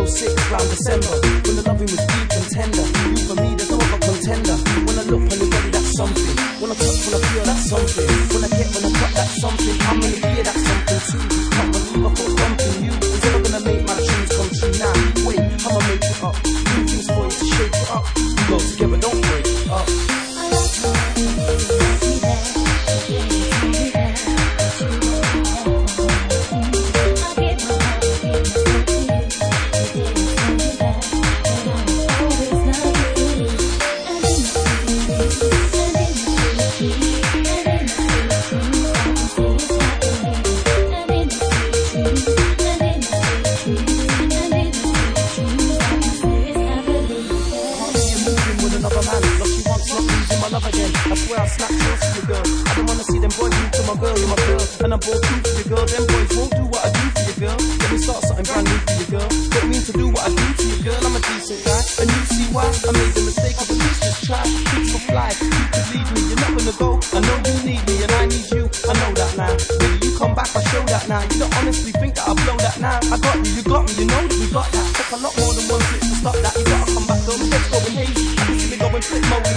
06 round December, when the loving was deep and tender. You for me, there's no other contender. When I look on your body, that's something. When I touch, when I feel, that's something. When I get, when I cut, that's something. I'm in the gear, that's something too. Can't believe I thought dumping you is ever gonna make my dreams come true. Now, wait, I'ma make it up. Do things for you to shake it up. We go together, don't break it up. I swear I'll snap close to your girl. I don't wanna see them boys move to my girl, you're my girl. And I'm both true for your girl. Them boys won't do what I do for your girl. Let me start something brand new for your girl. Don't mean to do what I do to your girl. I'm a decent guy, and you see why I made the mistake of at least just try. Things will fly, you could leave me. You're not gonna go. I know you need me, and I need you. I know that now. Baby, you come back, I show that now. You don't honestly think that I'll blow that now. I got you got me. You know that we got that. Took a lot more than one flip to stop that. You gotta come back, girl. Let's go and hazy. I can see me going flip mode.